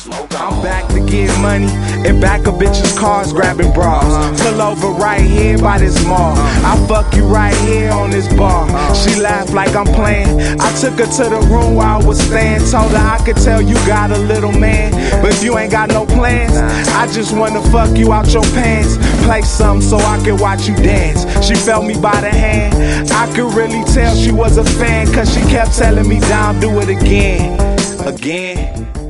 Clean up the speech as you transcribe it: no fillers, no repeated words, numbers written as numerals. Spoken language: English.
I'm back to get money and back of bitches' cars grabbing bras. Pull over right here by this mall. I fuck you right here on this bar. She laughed like I'm playing. I took her to the room where I was staying. Told her I could tell you got a little man, but if you ain't got no plans, I just wanna fuck you out your pants. Play something so I can watch you dance. She felt me by the hand. I could really tell she was a fan, cause she kept telling me down, do it again.